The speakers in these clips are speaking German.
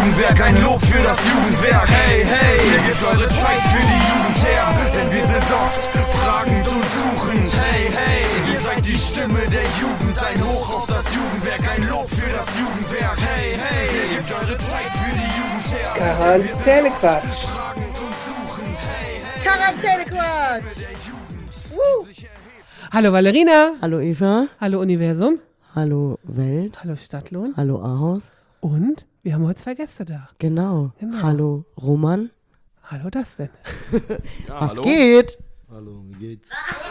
Jugendwerk, ein Lob für das Jugendwerk. Hey, hey, ihr gebt eure Zeit für die Jugend her, denn wir sind oft fragend und suchend. Hey, hey, ihr seid die Stimme der Jugend, ein Hoch auf das Jugendwerk, ein Lob für das Jugendwerk. Hey, hey, ihr gebt eure Zeit für die Jugend her. Quarantänequatsch. Quarantänequatsch. Hallo Valerina. Hallo Eva. Hallo Universum. Hallo Welt. Hallo Stadtlohn. Hallo Ahaus. Und wir haben heute 2 Gäste da. Genau. Hallo Roman. Hallo Dustin. Ja, was hallo? Geht? Hallo, wie geht's?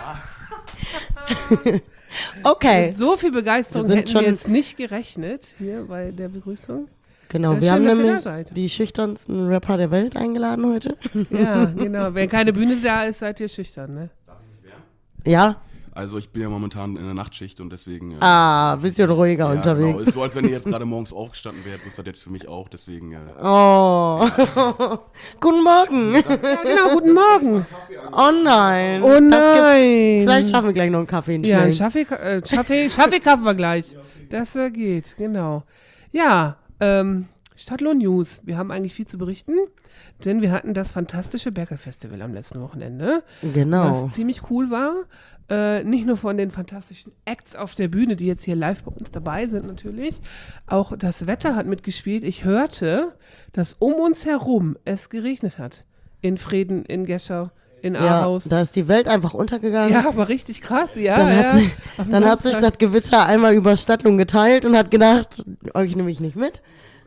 Okay. Mit so viel Begeisterung hätten wir jetzt nicht gerechnet hier bei der Begrüßung. Genau, wir haben nämlich die schüchternsten Rapper der Welt eingeladen heute. Ja, genau. Wenn keine Bühne da ist, seid ihr schüchtern, ne? Darf ich nicht werden? Ja. Also ich bin ja momentan in der Nachtschicht und deswegen... bisschen ruhiger unterwegs. Genau. Ist so, als wenn ihr jetzt gerade morgens aufgestanden wärt, so ist das jetzt für mich auch, deswegen... Oh. Ja. Guten Morgen. Ja, genau, guten Morgen. Oh nein. Oh nein. Vielleicht schaffen wir gleich noch einen Kaffee. Ja, einen Kaffee schaffen wir gleich. Das geht, genau. Ja, Stadtlohn News. Wir haben eigentlich viel zu berichten, denn wir hatten das fantastische Berkel-Festival am letzten Wochenende. Genau. Was ziemlich cool war. Nicht nur von den fantastischen Acts auf der Bühne, die jetzt hier live bei uns dabei sind natürlich. Auch das Wetter hat mitgespielt. Ich hörte, dass um uns herum es geregnet hat. In Vreden, in Geschau, in Ahaus. Ja, da ist die Welt einfach untergegangen. Ja, aber richtig krass, ja. Dann hat sich das Gewitter einmal über Stadtlohn geteilt und hat gedacht, euch nehme ich nicht mit.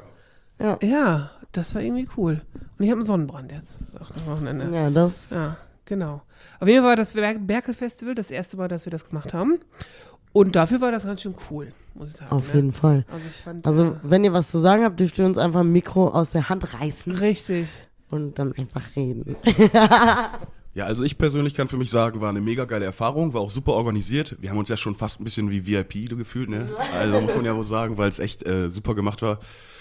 Ja, das war irgendwie cool. Und ich habe einen Sonnenbrand jetzt. Das ist auch am Wochenende. Ja, das... Ja, genau. Auf jeden Fall war das Berkel-Festival das erste Mal, dass wir das gemacht haben. Und dafür war das ganz schön cool, muss ich sagen. Auf jeden Fall. Also, wenn ihr was zu sagen habt, dürft ihr uns einfach ein Mikro aus der Hand reißen. Richtig. Und dann einfach reden. Ja, also ich persönlich kann für mich sagen, war eine mega geile Erfahrung, war auch super organisiert. Wir haben uns ja schon fast ein bisschen wie VIP gefühlt, ne? Also muss man ja wohl sagen, weil es echt super gemacht war.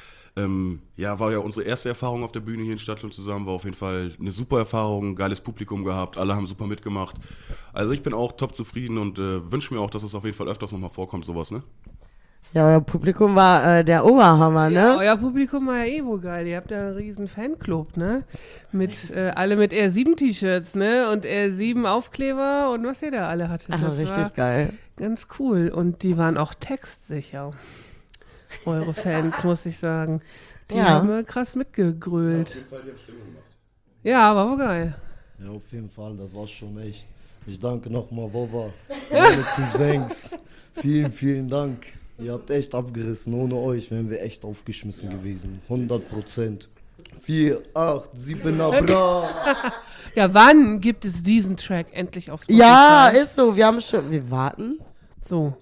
War ja unsere erste Erfahrung auf der Bühne hier in Stadtlohn zusammen, war auf jeden Fall eine super Erfahrung, ein geiles Publikum gehabt, alle haben super mitgemacht. Also ich bin auch top zufrieden und wünsche mir auch, dass es auf jeden Fall öfters nochmal vorkommt, sowas, ne? Ja, euer Publikum war der Oberhammer, ne? Ja, euer Publikum war ja wohl geil. Ihr habt ja einen riesen Fanclub, ne? Alle mit R7-T-Shirts, ne? Und R7 Aufkleber und was ihr da alle hattet. Das richtig geil. Ganz cool. Und die waren auch textsicher. Eure Fans, muss ich sagen. Die haben krass mitgegrölt. Ja, auf jeden Fall, die haben Stimmung gemacht. Ja, war wohl geil. Ja, auf jeden Fall, das war schon echt. Ich danke nochmal, Wova, meine Cousins. Vielen, vielen Dank. Ihr habt echt abgerissen. Ohne euch wären wir echt aufgeschmissen gewesen. 100%. 4, 8, 7, bra. Ja, wann gibt es diesen Track endlich auf Spotify? Ja, ist so. Wir warten. So.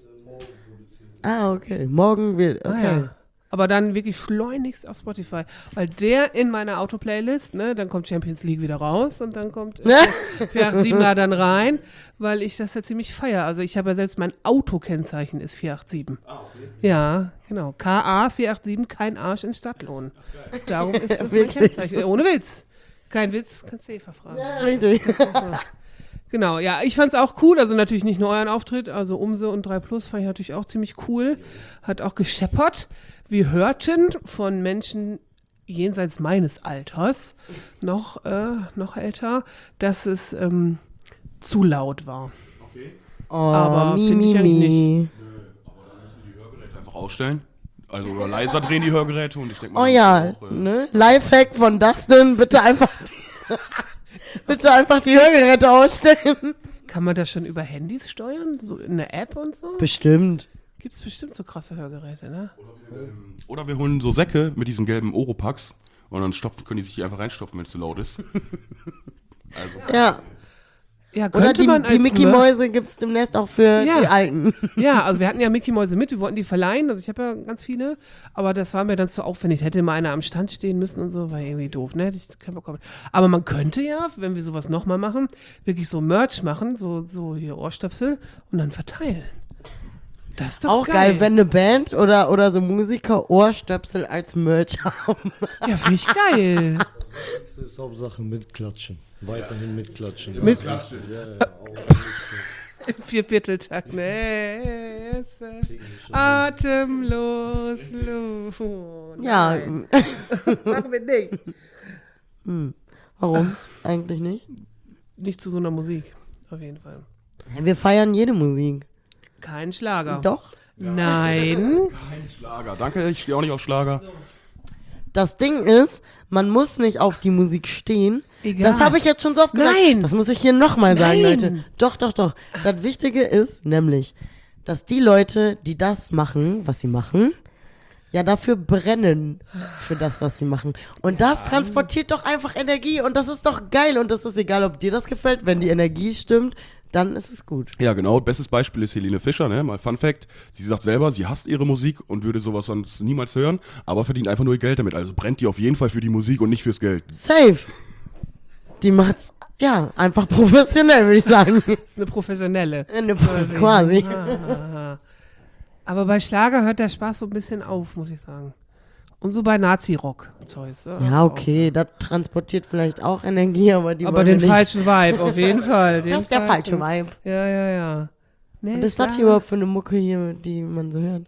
Okay. Morgen wird, okay. Ja. Aber dann wirklich schleunigst auf Spotify. Weil der in meiner Auto-Playlist, ne, dann kommt Champions League wieder raus und dann kommt 487er dann rein, weil ich das ja ziemlich feiere. Also ich habe ja selbst mein Autokennzeichen ist 487. Ah, okay. Ja, genau. KA 487, kein Arsch in Stadtlohn. Darum ist das mein Kennzeichen. Ohne Witz. Kein Witz, kannst du Eva fragen. Ja, richtig. Genau, ja, ich fand's auch cool, also natürlich nicht nur euren Auftritt, also Umse und 3 Plus fand ich natürlich auch ziemlich cool, hat auch gescheppert. Wir hörten von Menschen jenseits meines Alters, noch älter, dass es zu laut war. Okay. Oh, aber finde ich eigentlich nicht. Aber dann müssen die Hörgeräte einfach ausstellen. Also oder leiser drehen die Hörgeräte und ich denke mal... Oh ja, ne? Lifehack von Dustin, bitte einfach die Hörgeräte ausstellen. Kann man das schon über Handys steuern? So in der App und so? Bestimmt. Gibt's bestimmt so krasse Hörgeräte, ne? Oder wir holen so Säcke mit diesen gelben Oropax und dann können die sich die einfach reinstopfen, wenn es zu laut ist. Also. Ja. Ja, oder die Mickey-Mäuse gibt es demnächst auch für die Alten. Ja, also wir hatten ja Mickey-Mäuse mit, wir wollten die verleihen, also ich habe ja ganz viele, aber das war mir dann zu aufwendig. Hätte mal einer am Stand stehen müssen und so, war irgendwie doof, ne? Hätte ich keinen Bock gehabt. Aber man könnte ja, wenn wir sowas nochmal machen, wirklich so Merch machen, so hier Ohrstöpsel und dann verteilen. Das ist doch auch geil, wenn eine Band oder so Musiker Ohrstöpsel als Merch haben. Ja, finde ich geil. Das ist Hauptsache mitklatschen. Weiterhin mitklatschen. Mitklatschen. Ja, Im 4/4-Takt, ne? vergesse. Atemlos, Ja, Nein. Machen wir nicht. warum? Eigentlich nicht. Nicht zu so einer Musik, auf jeden Fall. Wir feiern jede Musik. Kein Schlager. Doch. Nein. Kein Schlager. Danke, ich stehe auch nicht auf Schlager. Das Ding ist, man muss nicht auf die Musik stehen. Egal. Das habe ich jetzt schon so oft gesagt. Nein. Das muss ich hier nochmal sagen, Nein. Leute. Doch. Das Wichtige ist nämlich, dass die Leute, die das machen, was sie machen, ja dafür brennen, für das, was sie machen. Und das transportiert doch einfach Energie und das ist doch geil. Und das ist egal, ob dir das gefällt. Wenn die Energie stimmt, dann ist es gut. Ja, genau. Bestes Beispiel ist Helene Fischer, ne? Mal Fun Fact. Sie sagt selber, sie hasst ihre Musik und würde sowas sonst niemals hören, aber verdient einfach nur ihr Geld damit. Also brennt die auf jeden Fall für die Musik und nicht fürs Geld. Safe. Die macht's, ja, einfach professionell, würde ich sagen. Das ist eine professionelle. Quasi. Ah. Aber bei Schlager hört der Spaß so ein bisschen auf, muss ich sagen. Und so bei Nazi-Rock-Zeugs. Ja, okay, das transportiert vielleicht auch Energie, aber die Aber wollen wir den nicht. falschen Vibe, auf jeden Fall. Das ist der falsche Vibe. Ja. Nee, Was ist das hier überhaupt für eine Mucke hier, die man so hört?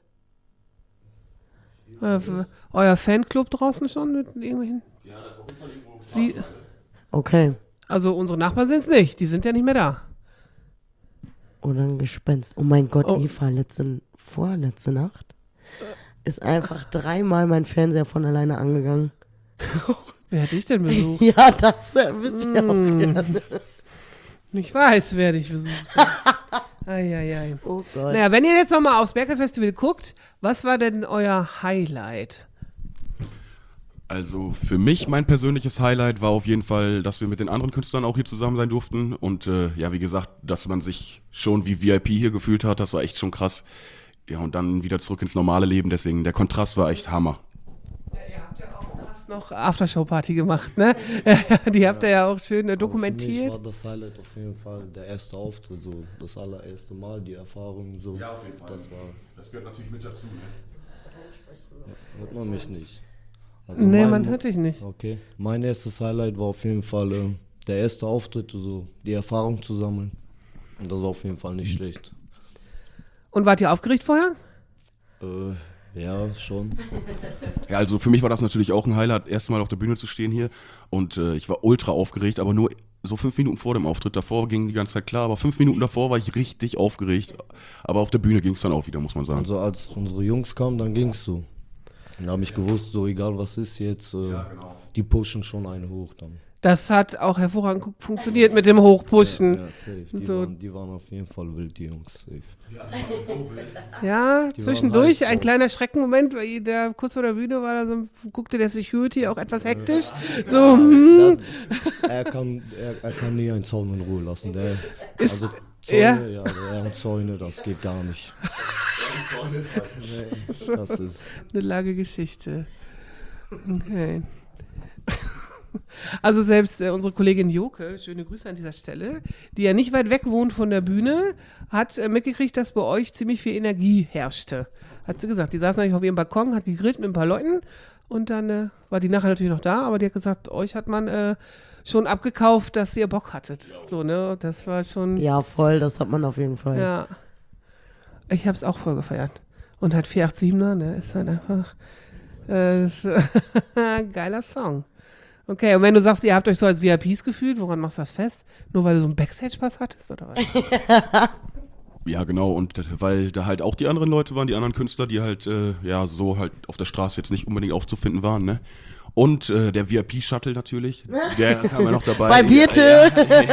Euer Fanclub draußen schon mit irgendwelchen? Ja, das ist auf jeden Fall irgendwo. Okay. Also unsere Nachbarn sind es nicht, die sind ja nicht mehr da. Oder ein Gespenst. Oh mein Gott, Oh. Eva, vorletzte Nacht ist einfach 3-mal mein Fernseher von alleine angegangen. Wer hat dich denn besucht? Ja, das wisst ihr auch gerne. Ich weiß, wer dich besucht hat. Eieiei. Oh Gott. Naja, wenn ihr jetzt nochmal aufs Berkelfestival guckt, was war denn euer Highlight? Also für mich, mein persönliches Highlight war auf jeden Fall, dass wir mit den anderen Künstlern auch hier zusammen sein durften. Und ja, wie gesagt, dass man sich schon wie VIP hier gefühlt hat, das war echt schon krass. Ja, und dann wieder zurück ins normale Leben, deswegen der Kontrast war echt Hammer. Ja, ihr habt ja auch krass noch Aftershow-Party gemacht, ne? Die habt ihr ja auch schön Aber Für dokumentiert. mich war das Highlight auf jeden Fall der erste Auftritt, so das allererste Mal, die Erfahrung so. auf jeden Fall. Das gehört natürlich mit dazu, ne? Hört man mich nicht. Also Nee, man hört dich nicht. Okay. Mein erstes Highlight war auf jeden Fall der erste Auftritt, so die Erfahrung zu sammeln. Und das war auf jeden Fall nicht schlecht. Und wart ihr aufgeregt vorher? Ja, schon. Ja, also für mich war das natürlich auch ein Highlight, erstmal auf der Bühne zu stehen hier. Und ich war ultra aufgeregt, aber nur so 5 Minuten vor dem Auftritt. Davor ging die ganze Zeit klar, aber 5 Minuten davor war ich richtig aufgeregt. Aber auf der Bühne ging es dann auch wieder, muss man sagen. Also als unsere Jungs kamen, dann ging's so. Dann habe ich gewusst, so egal was ist jetzt, genau. die pushen schon einen hoch dann. Das hat auch hervorragend funktioniert mit dem Hochpushen. Ja, safe. So. Die waren auf jeden Fall wild, die Jungs. Safe. Ja, Die zwischendurch waren heiß ein drauf. kleiner Schreckenmoment, weil der kurz vor der Bühne war, da so, guckte der Security auch etwas hektisch. So, Er kann nie einen Zaun in Ruhe lassen. Also Ja. Zäune, ja, er und Zäune, das geht gar nicht. Nee, das ist. eine lange Geschichte. Okay. Also selbst unsere Kollegin Joke, schöne Grüße an dieser Stelle, die ja nicht weit weg wohnt von der Bühne, hat mitgekriegt, dass bei euch ziemlich viel Energie herrschte. Hat sie gesagt, die saß eigentlich auf ihrem Balkon, hat gegrillt mit ein paar Leuten und dann war die nachher natürlich noch da, aber die hat gesagt, euch hat man schon abgekauft, dass ihr Bock hattet. So, ne? Das war schon... Ja, voll, das hat man auf jeden Fall. Ja. Ich habe es auch voll gefeiert. Und halt 487er, ne, ist halt einfach geiler Song. Okay, und wenn du sagst, ihr habt euch so als VIPs gefühlt, woran machst du das fest? Nur weil du so einen Backstage-Pass hattest, oder was? Ja, genau, und weil da halt auch die anderen Leute waren, die anderen Künstler, die halt, ja, so halt auf der Straße jetzt nicht unbedingt aufzufinden waren, ne? Und der VIP-Shuttle natürlich, der kam ja noch dabei. Bei Birte!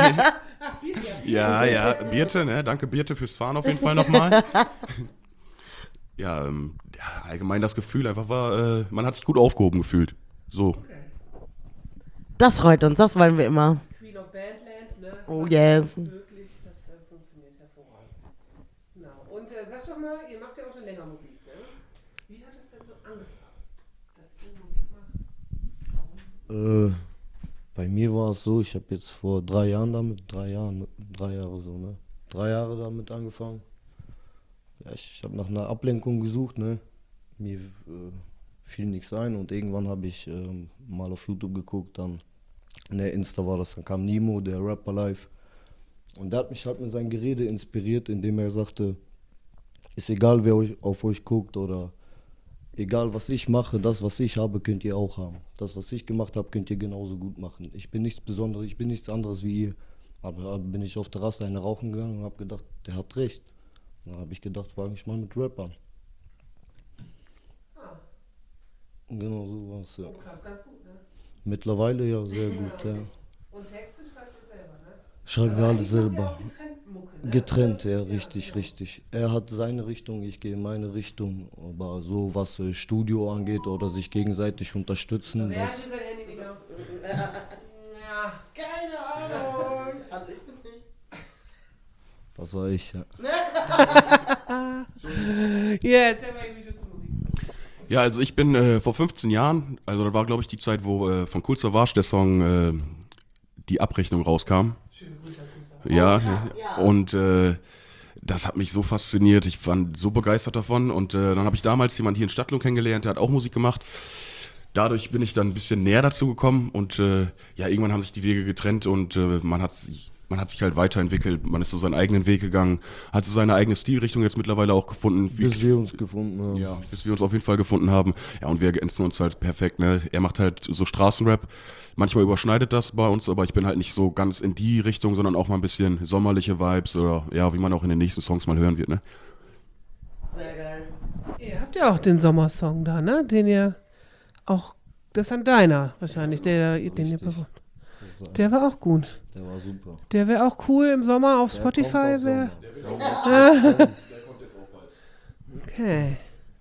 Ja, Birte, ne? Danke Birte fürs Fahren auf jeden Fall nochmal. Ja, allgemein das Gefühl einfach war, man hat sich gut aufgehoben gefühlt. So. Das freut uns, das wollen wir immer. Queen of Bandland, ne? Oh yes. Möglich, das funktioniert hervorragend. Genau. Und sag doch mal, ihr macht ja auch schon länger Musik, ne? Wie hat es denn so angefangen, dass ihr Musik macht? Warum? Bei mir war es so, ich habe jetzt vor 3 Jahren damit, 3 Jahre so, ne? 3 Jahre damit angefangen. Ja, ich habe nach einer Ablenkung gesucht, ne? Mir fiel nichts ein und irgendwann habe ich mal auf YouTube geguckt, dann, ne, Insta war das, dann kam Nemo, der Rapper Live. Und der hat mich halt mit seinem Gerede inspiriert, indem er sagte, Ist egal, wer auf euch guckt oder egal, was ich mache, das, was ich habe, könnt ihr auch haben. Das, was ich gemacht habe, könnt ihr genauso gut machen. Ich bin nichts Besonderes, ich bin nichts anderes wie ihr. Aber bin ich auf der Terrasse eine rauchen gegangen und habe gedacht, der hat recht. Dann habe ich gedacht, fange ich mal mit Rap an. Genau so war es, ja. Klappt ganz gut, ne? Mittlerweile ja, sehr gut, ja. Und Texte schreibt ihr selber, ne? Schreiben wir alles selber. Mucke, ne? Getrennt, ja, richtig, richtig. Er hat seine Richtung, ich gehe in meine Richtung. Aber so, was Studio angeht oder sich gegenseitig unterstützen, Wer hat das... hier sein Handy nicht aus? Ja, keine Ahnung. Also ich bin's nicht. Das war ich, ja. Ja, erzähl mal irgendwie zur Musik. Ja, also ich bin vor 15 Jahren, also da war glaube ich die Zeit, wo von Kool Savas der Song Die Abrechnung rauskam. Schöne Grüße an Grüße. Ja, ja. und das hat mich so fasziniert, ich war so begeistert davon und dann habe ich damals jemanden hier in Stadtlohn kennengelernt, der hat auch Musik gemacht. Dadurch bin ich dann ein bisschen näher dazu gekommen und ja, irgendwann haben sich die Wege getrennt und man hat sich halt weiterentwickelt, man ist so seinen eigenen Weg gegangen, hat so seine eigene Stilrichtung jetzt mittlerweile auch gefunden. Bis wir uns gefunden haben. Ja, bis wir uns auf jeden Fall gefunden haben. Ja, und wir ergänzen uns halt perfekt, ne? Er macht halt so Straßenrap. Manchmal überschneidet das bei uns, aber ich bin halt nicht so ganz in die Richtung, sondern auch mal ein bisschen sommerliche Vibes oder ja, wie man auch in den nächsten Songs mal hören wird, ne? Sehr geil. Ihr habt ja auch den Sommersong da, ne? Den ihr auch, das ist dann deiner wahrscheinlich, den ihr performt. Der war auch gut. Der war super. Der wäre auch cool im Sommer auf Der Spotify. kommt auf Wär. Sommer. Okay.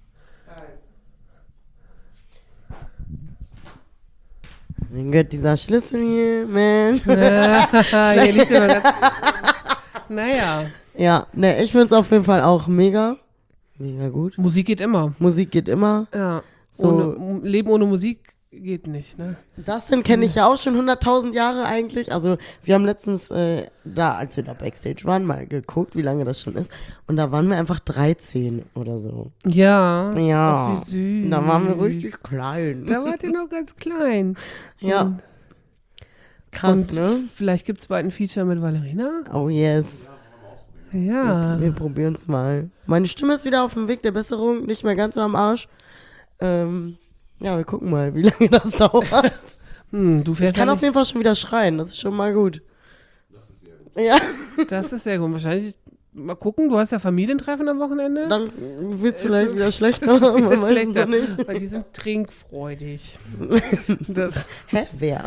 Mein Gott, dieser Schlüssel hier, Mensch. Hier liegt immer ganz naja, Ja, ne, ich find's auf jeden Fall auch mega. Mega gut. Musik geht immer. Musik geht immer. Ja. So- Leben ohne Musik geht nicht, ne? Dustin kenne ich ja auch schon 100.000 Jahre eigentlich. Also wir haben letztens als wir da Backstage waren, mal geguckt, wie lange das schon ist. Und da waren wir einfach 13 oder so. Ja. Ja, Ach, wie süß. da waren wir richtig klein. Da wart ihr noch ganz klein. Ja, Und, krass, und ne? vielleicht gibt es bald ein Feature mit Valerina. Oh yes. Ja. Wir probieren es mal. Meine Stimme ist wieder auf dem Weg der Besserung, nicht mehr ganz so am Arsch. Ja, wir gucken mal, wie lange das dauert. Du Ich fährst kann ja auf jeden Fall schon wieder schreien, das ist schon mal gut. Ja, nicht, das ist sehr gut. Wahrscheinlich, mal gucken, du hast ja Familientreffen am Wochenende. dann wird es vielleicht wieder schlechter. Das ist man wieder weiß es schlechter, noch nicht. weil die sind trinkfreudig. Das, Hä, wer?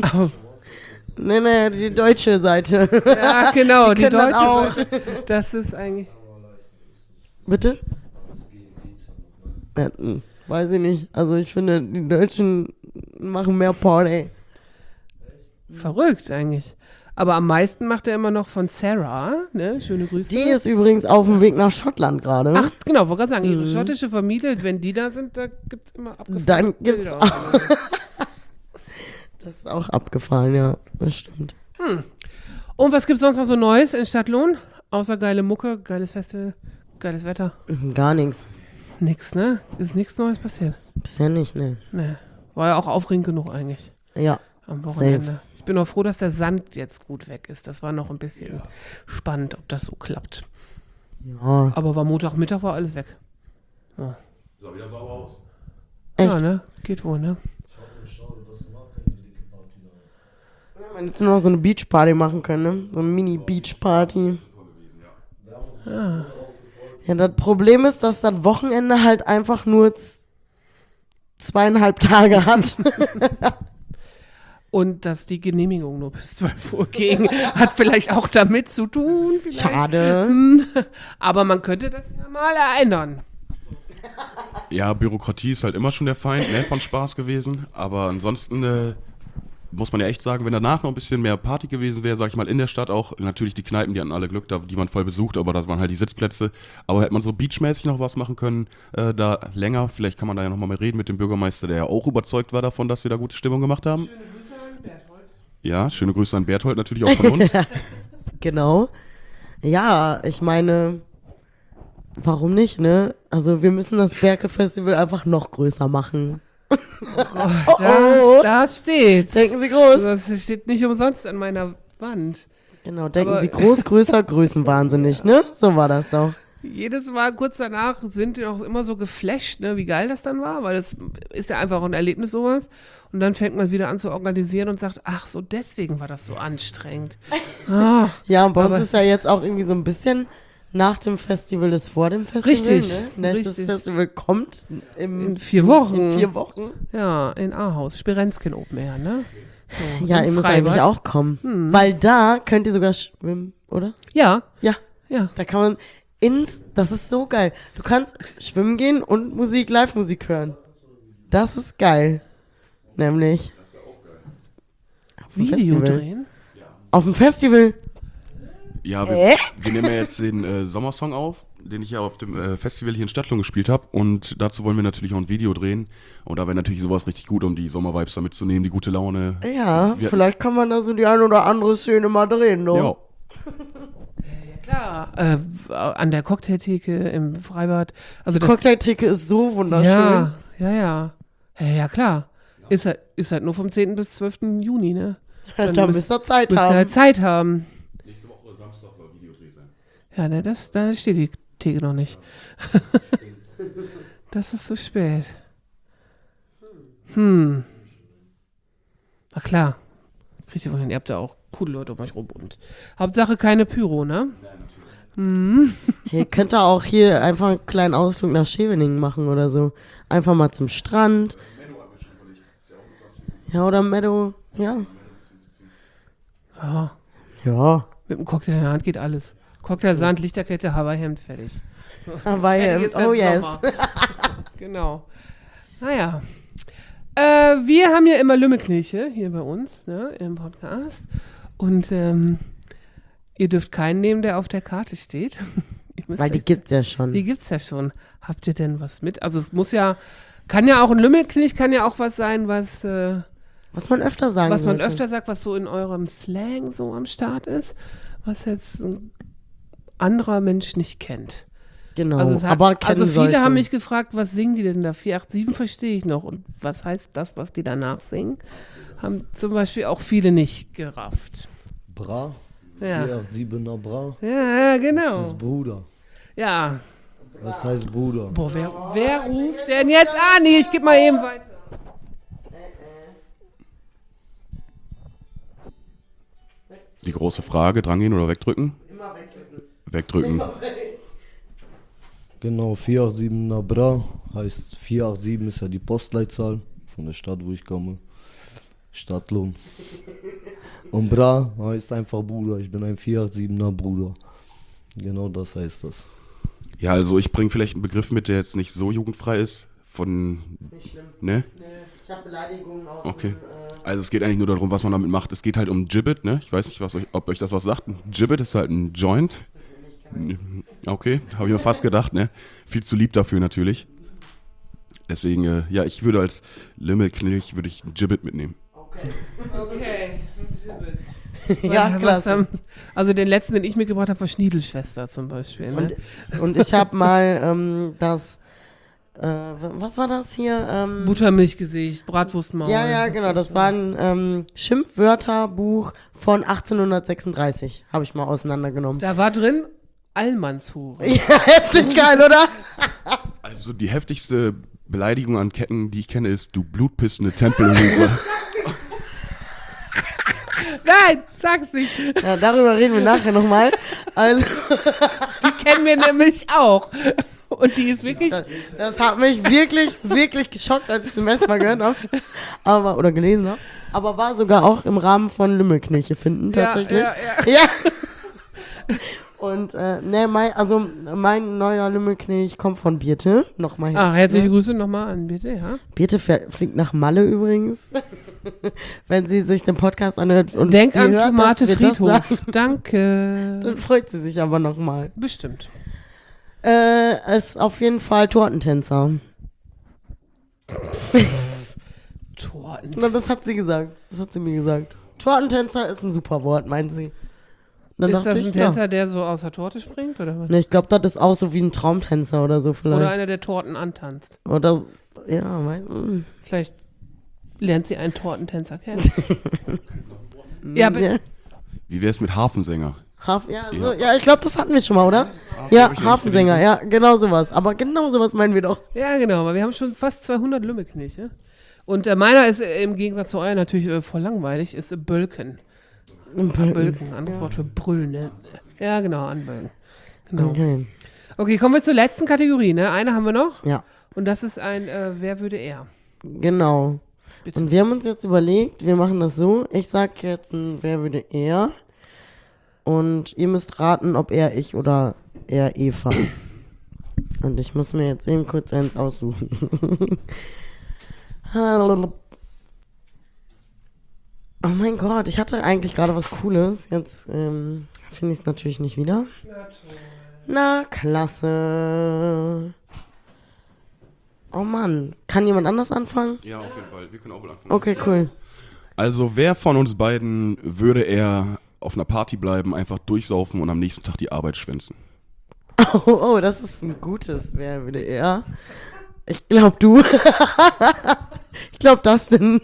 Nee, die deutsche Seite. ja, genau, die können das deutsche auch. Seite. Das ist eigentlich. Bitte? Ja, weiß ich nicht. Also ich finde, die Deutschen machen mehr Party. Verrückt eigentlich. Aber am meisten macht er immer noch von Sarah, ne? Schöne Grüße. Die ist übrigens auf dem Weg nach Schottland gerade. Ach, genau, wollte gerade sagen, ihre schottische Familie, wenn die da sind, da gibt es immer abgefahren. Dann gibt's auch. Das ist auch abgefahren, ja. Das stimmt. Und was gibt's sonst noch so Neues in Stadtlohn? Außer geile Mucke, geiles Festival, geiles Wetter. Gar nichts. Nix, ne? Ist nichts Neues passiert. Bisher nicht, ne. Ne. War ja auch aufregend genug eigentlich Ja. am Wochenende. Ich bin auch froh, dass der Sand jetzt gut weg ist. Das war noch ein bisschen spannend, ob das so klappt. Ja. Aber war Montagmittag, war alles weg. Sah wieder sauber aus. Echt? Ja, ne? Geht wohl, ne? Man hätte noch so eine Beachparty machen können, ne? So eine Mini-Beachparty. Ja, das Problem ist, dass das Wochenende halt einfach nur 2,5 Tage hat. Und dass die Genehmigung nur bis 12 Uhr ging, hat vielleicht auch damit zu tun. Vielleicht. Schade. Aber man könnte das ja mal ändern. Ja, Bürokratie ist halt immer schon der Feind, ne, von Spaß gewesen. Aber ansonsten muss man ja echt sagen, wenn danach noch ein bisschen mehr Party gewesen wäre, sag ich mal, in der Stadt auch, natürlich die Kneipen, die hatten alle Glück, die waren voll besucht, aber das waren halt die Sitzplätze. Aber hätte man so beachmäßig noch was machen können, da länger, vielleicht kann man da ja nochmal reden mit dem Bürgermeister, der ja auch überzeugt war davon, dass wir da gute Stimmung gemacht haben. Schöne Grüße an Berthold. Ja, schöne Grüße an Berthold natürlich auch von uns. Genau. Ja, ich meine, warum nicht, ne? Also wir müssen das Berke-Festival einfach noch größer machen. Da steht's. Denken Sie groß. Das steht nicht umsonst an meiner Wand. Genau, denken Aber- Sie groß, größer, größenwahnsinnig, ne? So war das doch. jedes Mal kurz danach sind die auch immer so geflasht, ne, wie geil das dann war, weil das ist ja einfach ein Erlebnis sowas. Und dann fängt man wieder an zu organisieren und sagt, ach so, deswegen war das so anstrengend. Ah, Ja, und bei uns aber- ist ja jetzt auch irgendwie so ein bisschen nach dem Festival ist vor dem Festival. Richtig, Ne? Nächstes richtig. Festival kommt in 4 Wochen. In 4 Wochen. Ja, in Ahaus, Spirenzken Open Air, ne? So, Ja, in ihr müsst Freibad. eigentlich auch kommen. Weil da könnt ihr sogar schwimmen, oder? Ja, Ja. ja. Da kann man das ist so geil. Du kannst schwimmen gehen und Live-Musik hören. Das ist geil. Nämlich. Auf dem Video Festival. drehen. Auf dem Festival. Ja, wir nehmen ja jetzt den Sommersong auf, den ich ja auf dem Festival hier in Stadtlung gespielt habe. Und dazu wollen wir natürlich auch ein Video drehen. Und da wäre natürlich sowas richtig gut, um die Sommervibes da mitzunehmen, die gute Laune. Ja, Wir- vielleicht kann man da so die eine oder andere Szene mal drehen, ne? Ja. Klar, an der Cocktailtheke im Freibad. Also Die das, Cocktailtheke ist so wunderschön. ja, ja. Ja, klar. Ist halt nur vom 10. bis 12. Juni, ne? Da müsst ihr Zeit Müsst ihr haben. halt Zeit haben. Nächste Woche Samstag soll Videodreh sein. Ja, ne, da steht die Theke noch nicht. Das ist so spät. Na klar. Kriegt ihr von hin, ihr habt ja auch coole Leute um euch rum. Und Hauptsache keine Pyro, ne? Ihr könnt da auch hier einfach einen kleinen Ausflug nach Scheveningen machen oder so. Einfach mal zum Strand. Ja, oder Meadow. Ja. Ja. Ja. Mit dem Cocktail in der Hand geht alles. Cocktail, Sand, Lichterkette, Hawaii-Hemd, fertig. Aber Fertig ist der oh yes. Sommer. Genau. Naja. Wir haben ja immer Lümmelknilche hier bei uns, ne, im Podcast. Und ihr dürft keinen nehmen, der auf der Karte steht. Ihr müsst Weil die euch- gibt's ja schon. Die gibt's ja schon. Habt ihr denn was mit? Also es muss ja, kann ja auch ein Lümmelknilch, kann ja auch was sein, was Was man öfter sagen man sollte. öfter sagt, was so in eurem Slang so am Start ist, was jetzt ein anderer Mensch nicht kennt. Genau, Also, es hat, aber kennen also viele sollte. haben mich gefragt, was singen die denn da? 487 verstehe ich noch. Und was heißt das, was die danach singen? Haben zum Beispiel auch viele nicht gerafft. Bra. Ja. 487er Bra. Ja, Das genau. ist Bruder. Ja. Was heißt Bruder? Boah, wer ruft denn jetzt an? Nee, ich gebe mal eben weiter. Die große Frage, drangehen oder wegdrücken? Immer wegdrücken. Wegdrücken. Genau, 487er Bra. Heißt 487 ist ja die Postleitzahl von der Stadt, wo ich komme. Stadtlohn. Und Bra heißt einfach Bruder. Ich bin ein 487er Bruder. Genau das heißt das. Ja, also ich bringe vielleicht einen Begriff mit, der jetzt nicht so jugendfrei ist. Von, Nicht schlimm. ne? Ich habe Beleidigungen aus Okay. Also es geht eigentlich nur darum, was man damit macht. Es geht halt um Gibbet, ne? Ich weiß nicht, ob euch das was sagt. Ein Gibbet ist halt ein Joint. Okay, habe ich mir fast gedacht, ne? Viel zu lieb dafür natürlich. Deswegen, ja, ich würde als Lümmelknilch würde ich ein Gibbet mitnehmen. Okay. Ja, klasse. Also den letzten, den ich mitgebracht habe, war Schniedelschwester zum Beispiel. Ne? Und ich habe mal was war das hier? Buttermilchgesicht, Bratwurstmaul. Ja, genau, das war ein Schimpfwörterbuch von 1836, habe ich mal auseinandergenommen. Da war drin Allmannshure. Ja, heftig geil, oder? Also die heftigste Beleidigung an Ketten, die ich kenne, ist du blutpissende Tempelhure. Nein, sag's nicht. Ja, darüber reden wir nachher nochmal. Also, Die kennen wir nämlich auch. Und die ist wirklich. das hat mich wirklich, wirklich geschockt, als ich es zum ersten Mal gehört habe. Oder gelesen habe. Aber war sogar auch im Rahmen von Lümmelknilche finden, tatsächlich. Ja. Und, mein neuer Lümmelknilch kommt von Birte. Nochmal hier. Ah, herzliche Grüße nochmal an Bitte, ja. Birte fliegt nach Malle übrigens. Wenn sie sich den Podcast anhört und Denk die an hört, Tomate dass wir das Friedhof. sagen, Danke. dann freut sie sich aber nochmal. Bestimmt. Ist auf jeden Fall Tortentänzer. Torten. Na, das hat sie gesagt. Das hat sie mir gesagt. Tortentänzer ist ein super Wort, meint sie. Dann Ist dachte das ich, ein Tänzer, der so aus der Torte springt? Oder was? Ne, ich glaube, das ist auch so wie ein Traumtänzer oder so Oder vielleicht. einer, der Torten antanzt. Oder Vielleicht lernt sie einen Tortentänzer kennen. Ja, ja. Wie wäre es mit Hafensänger? Ja, ich glaube, das hatten wir schon mal, oder? Ja, hab ich Hafensänger, gelesen. ja, genau sowas. Aber genau sowas meinen wir doch. Ja, genau, weil wir haben schon fast 200 Lümmelknechte. Und meiner ist im Gegensatz zu euer natürlich voll langweilig, ist Bölken. Bölken, anderes Wort für brüllen, ne? Ja, genau, anbölken. Genau. Okay, kommen wir zur letzten Kategorie, ne? Eine haben wir noch. Ja, Und das ist ein Wer würde er? genau. Bitte. Und wir haben uns jetzt überlegt, wir machen das so. Ich sag jetzt ein Wer würde er? Und ihr müsst raten, ob er ich oder er Eva. Und ich muss mir jetzt eben kurz eins aussuchen. Oh mein Gott, ich hatte eigentlich gerade was Cooles. Jetzt finde ich es natürlich nicht wieder. Na, klasse. Oh Mann, kann jemand anders anfangen? Ja, auf jeden Fall. Wir können auch wohl anfangen. Okay, cool. Also, wer von uns beiden würde er auf einer Party bleiben, einfach durchsaufen und am nächsten Tag die Arbeit schwänzen? Oh, das ist ein gutes. Wer würde er? Ich glaube du. Ich glaube das denn.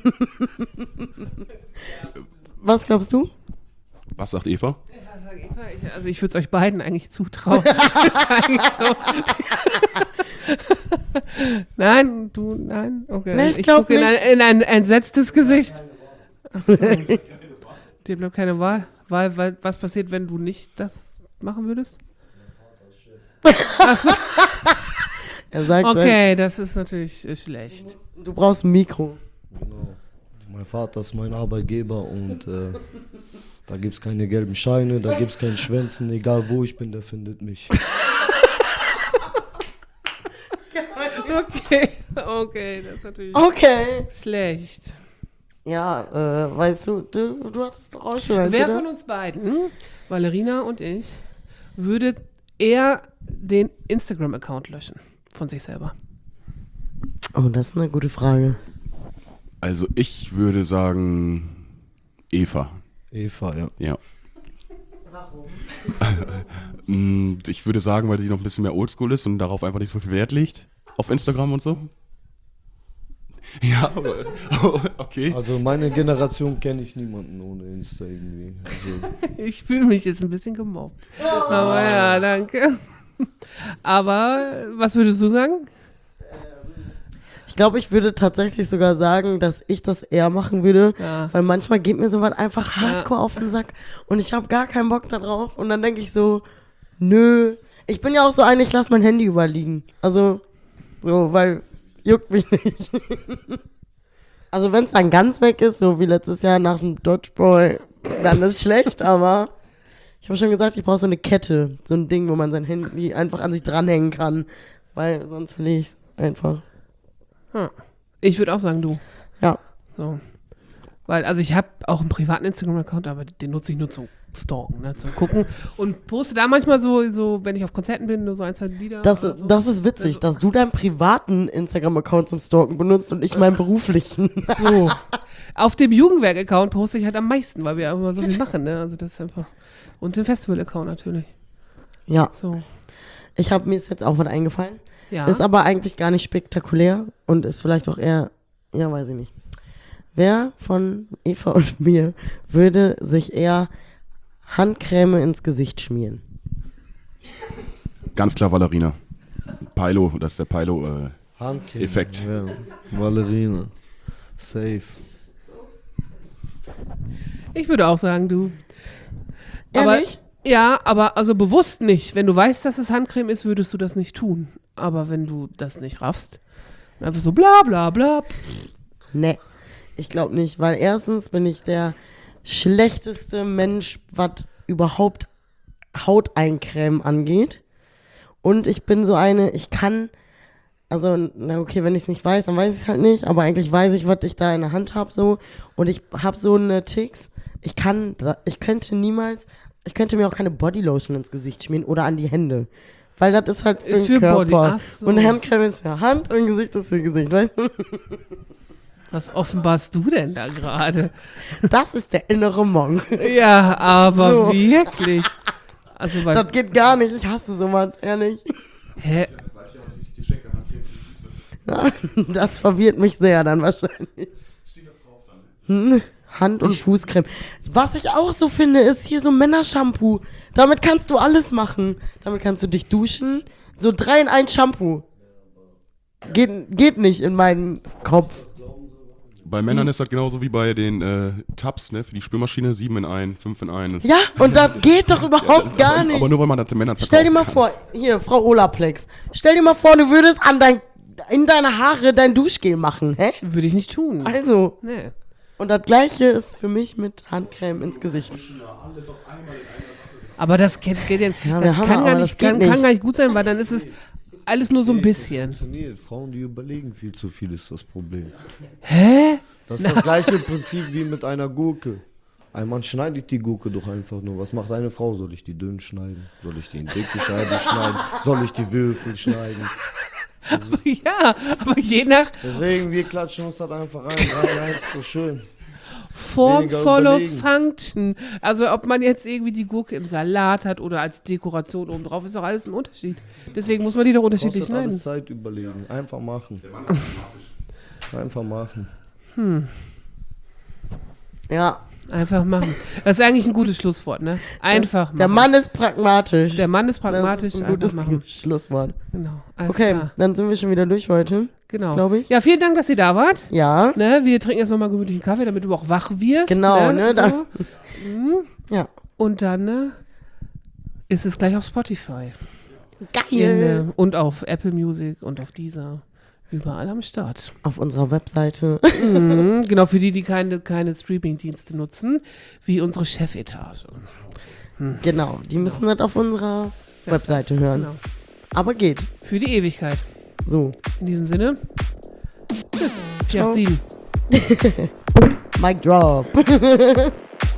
Was glaubst du? Was sagt Eva? Also ich würde es euch beiden eigentlich zutrauen. Das ist eigentlich so. Nein, du, nein, okay. Nee, ich glaub gucke in nicht. in ein entsetztes Gesicht. Ach so. Dir bleibt keine Wahl. Weil, was passiert, wenn du nicht das machen würdest? Er sagt, Okay, das ist natürlich schlecht. du brauchst ein Mikro. Genau. Mein Vater ist mein Arbeitgeber und da gibt es keine gelben Scheine, da gibt es kein Schwänzen, egal wo ich bin, der findet mich. Okay, das ist natürlich Okay. schlecht. Ja, weißt du, du hattest doch auch schon eins, Wer oder? von uns beiden, Valerina und ich, würde eher den Instagram-Account löschen von sich selber? Oh, das ist eine gute Frage. Also, ich würde sagen Eva. Eva, ja. Ja. Warum? Ich würde sagen, weil sie noch ein bisschen mehr oldschool ist und darauf einfach nicht so viel Wert legt. Auf Instagram und so. Ja, aber okay. Also meine Generation kenne ich niemanden ohne Insta irgendwie. Also, Ich fühle mich jetzt ein bisschen gemobbt. Aber ja, danke. Aber was würdest du sagen? Ich glaube, ich würde tatsächlich sogar sagen, dass ich das eher machen würde, Ja. weil manchmal geht mir sowas einfach hardcore auf den Sack und ich habe gar keinen Bock da drauf und dann denke ich so, nö. Ich bin ja auch so ein, ich lasse mein Handy überliegen. Also, so, weil juckt mich nicht. Also wenn es dann ganz weg ist, so wie letztes Jahr nach dem Dodgeball, dann ist schlecht, aber ich habe schon gesagt, ich brauche so eine Kette, so ein Ding, wo man sein Handy einfach an sich dranhängen kann, weil sonst verliere ich es einfach. Ich würde auch sagen, du. Ja. So. Weil, also ich habe auch einen privaten Instagram-Account, aber den nutze ich nur zum Stalken, ne, zum Gucken. Und poste da manchmal so, wenn ich auf Konzerten bin, nur so ein, zwei Lieder. Das oder so. ist witzig, dass du deinen privaten Instagram-Account zum Stalken benutzt und ich meinen beruflichen. So. Auf dem Jugendwerk-Account poste ich halt am meisten, weil wir immer so viel machen, ne? Also das ist einfach. Und den Festival-Account natürlich. Ja, So. mir ist jetzt auch was eingefallen. Ja. Ist aber eigentlich gar nicht spektakulär und ist vielleicht auch eher, ja, weiß ich nicht. Wer von Eva und mir würde sich eher Handcreme ins Gesicht schmieren? Ganz klar Valerina. Pilo, das ist der Pilo. Handcreme. Effekt. Ja. Valerina. Safe. Ich würde auch sagen, du. Ehrlich? Aber, ja, aber also bewusst nicht. Wenn du weißt, dass es Handcreme ist, würdest du das nicht tun. Aber wenn du das nicht raffst, einfach so bla bla bla. Nee, ich glaube nicht, weil erstens bin ich der schlechteste Mensch, was überhaupt Hauteincreme angeht. Und ich bin so eine, ich kann, also, na okay, wenn ich es nicht weiß, dann weiß ich es halt nicht, aber eigentlich weiß ich, was ich da in der Hand habe so. Und ich habe so eine Ticks, ich könnte mir auch keine Bodylotion ins Gesicht schmieren oder an die Hände. Weil das ist halt für Ist den für Körper. Body, ach so. Und Handcreme ist für Hand und Gesicht ist für Gesicht, weißt du? Was offenbarst du denn da gerade? Das ist der innere Monk. Ja, aber So. wirklich. Also, weil, Das geht gar nicht, ich hasse sowas, ehrlich. hä? Ja, das verwirrt mich sehr dann wahrscheinlich. Hand- und Fußcreme. Was ich auch so finde, ist hier so Männershampoo. Damit kannst du alles machen. Damit kannst du dich duschen. So 3 in 1 Shampoo. Geht nicht in meinen Kopf. Bei Männern ist das genauso wie bei den Tabs, ne, für die Spülmaschine, 7 in 1, 5 in 1. Ja, und das geht doch überhaupt gar nicht. Aber nur weil man das den Männern verkauft. Stell dir mal vor, hier, Frau Olaplex, stell dir mal vor, du würdest in deine Haare dein Duschgel machen, hä? Würde ich nicht tun. Also, Nee. und das Gleiche ist für mich mit Handcreme ins Gesicht. Aber das geht ja, Ja, das wir haben kann aber gar das nicht, geht kann nicht. gar nicht gut sein, weil dann ist es alles nur so ein bisschen. Funktioniert. Frauen, die überlegen viel zu viel, ist das Problem. Hä? Das ist das gleiche Prinzip wie mit einer Gurke. Ein Mann schneidet die Gurke doch einfach nur. Was macht eine Frau? Soll ich die dünn schneiden? Soll ich die in dicke Scheiben schneiden? Soll ich die Würfel schneiden? Ja, aber je nach Deswegen, wir klatschen uns das einfach rein. Nein, ist doch schön. Form Weniger follows überlegen. Function. Also ob man jetzt irgendwie die Gurke im Salat hat oder als Dekoration oben drauf, ist doch alles ein Unterschied. Deswegen muss man die doch unterschiedlich Kostet alles schneiden. Zeit überlegen. Einfach machen. Einfach machen. Ja, Einfach machen. Das ist eigentlich ein gutes Schlusswort, ne? Einfach machen. der Mann ist pragmatisch. Der Mann ist Das pragmatisch, ist ein einfach gutes machen. Schlusswort. Genau. Alles Okay, klar. dann sind wir schon wieder durch heute. Genau. glaub ich. Ja, vielen Dank, dass ihr da wart. Ja, Ne, wir trinken jetzt nochmal gemütlichen Kaffee, damit du auch wach wirst. genau, ne? So. Da, ja. Und dann ne, ist es gleich auf Spotify. Geil. Und auf Apple Music und auf Deezer. Überall am Start. Auf unserer Webseite. Genau, für die keine Streaming-Dienste nutzen, wie unsere Chefetage. Genau, die müssen das auf unserer Webseite hören. Genau. Aber geht. Für die Ewigkeit. So, In diesem Sinne. Tschüss. Ciao. 47. Mic drop.